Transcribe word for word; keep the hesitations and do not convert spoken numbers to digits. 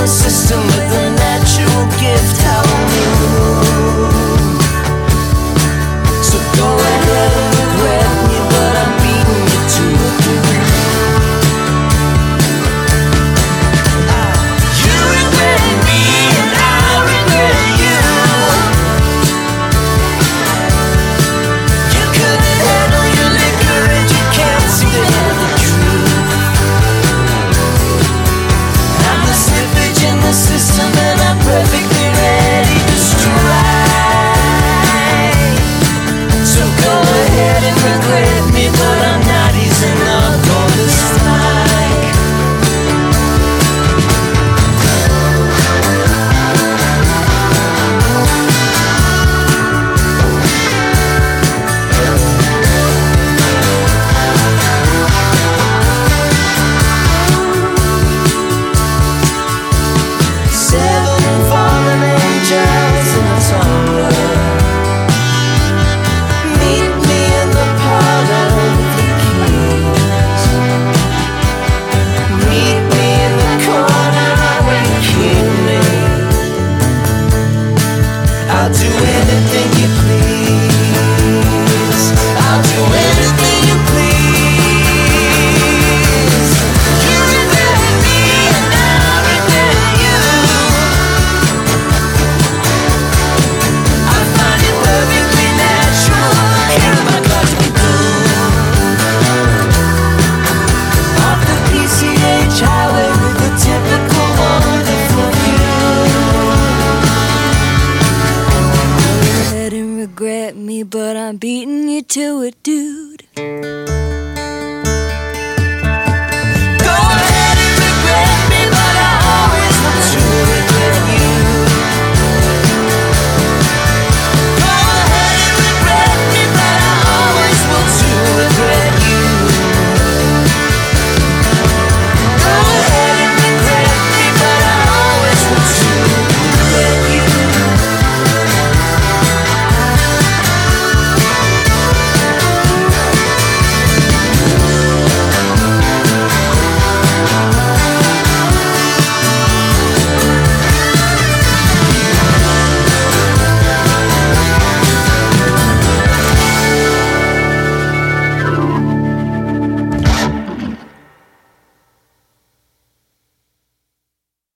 system with a natural gift. How I move. So go ahead and regret me, but I'm beating you to a dude. You regret me and I regret you. You couldn't handle your liquor and you can't see the truth. I'm the slippage in the system and I'm perfectly ready to strike. So go ahead and regret me, but I'm not easing up on the strike. Seven fallen angels in a tumbler. Meet me in the parlor with the keys. Meet me in the corner where you keep me. I'll do anything you please. I'll do anything you please. You regret me and I regret you. I find it perfectly natural. Here am I got to go. Off the P C H highway with the typical wonderful view. Go ahead and regret me, but I'm beating you to it, dude.